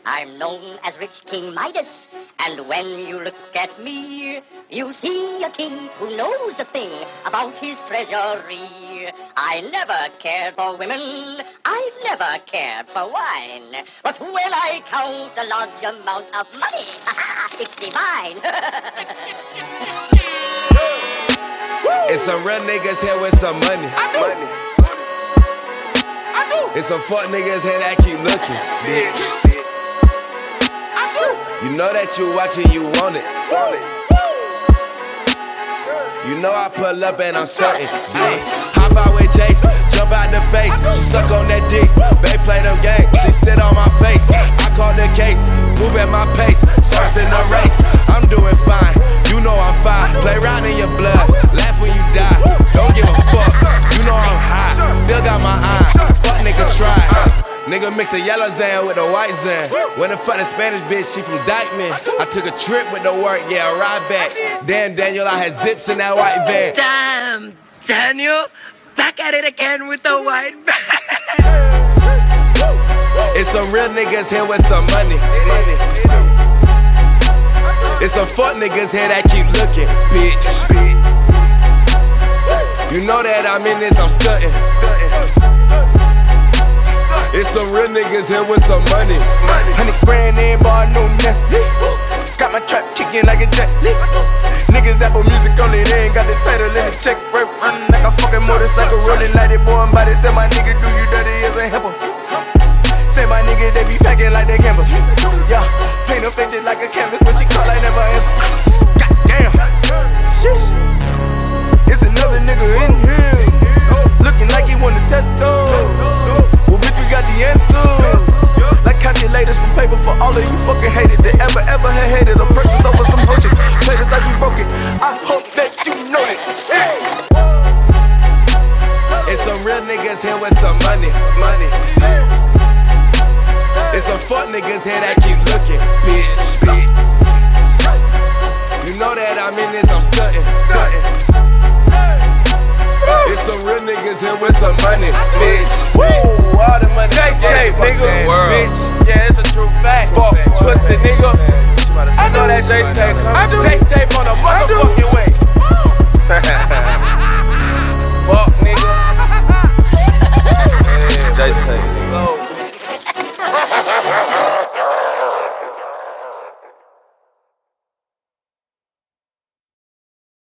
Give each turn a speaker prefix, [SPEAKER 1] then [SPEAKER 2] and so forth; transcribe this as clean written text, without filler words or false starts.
[SPEAKER 1] I'm known as Rich King Midas, and when you look at me, you see a king who knows a thing about his treasury. I never cared for women, I never cared for wine, but when I count a large amount of money, it's divine.
[SPEAKER 2] It's some real niggas here with some money. It's some fuck niggas here that keep looking, bitch. You know that you watching, you want it. You know I pull up and I'm starting, bitch. Hop out with Jason, jump out the face. She suck on that dick, they play them games. She sit on my face, I call the case. Move at my pace, first in the race. I'm doing fine, you know I'm fine. Play around in your blood, laugh when you die. Don't give a fuck, you know I'm high. Still got my eye, fuck nigga try. Nigga mix the yellow Zan with the white Zan. When the fuck the Spanish bitch, she from Dykeman. I took a trip with the work, yeah, I ride back. Damn, Daniel, I had zips in that white van.
[SPEAKER 3] Damn, Daniel, back at it again with the white van.
[SPEAKER 2] It's some real niggas here with some money. It's some fuck niggas here that keep looking, bitch. You know that I'm in this, I'm stunting. It's some real niggas here with some money.
[SPEAKER 4] 100 grand in bar, no nest. Got my trap kicking like a jet. Niggas Apple Music only, they ain't got the title in the check. Right, running like a fucking motorcycle, rolling like it, boy, and body. Say my nigga, do you dirty as a hippo? Say my nigga, they be packing like they gamble. Yeah, paint affected like a canvas, but she call I never answer. Goddamn, sheesh. It's another nigga in here, looking like he wanna test though. Well, bitch, we got the answers. Like calculators from paper for all of you fucking haters that ever had hated a purchase over some bullshit. Played us like we broke it. I hope that you know it. Hey.
[SPEAKER 2] It's some real niggas here with some money. It's some fuck niggas here that keep looking, bitch. You know that I'm in this, I'm stunting. It's some real niggas here with some money, bitch.
[SPEAKER 4] Woo, all the money. J-Tape, nigga, bitch. Yeah, it's a true fact. Fuck, pussy, nigga. I know that J-Tape coming. J-Tape on a motherfucking way.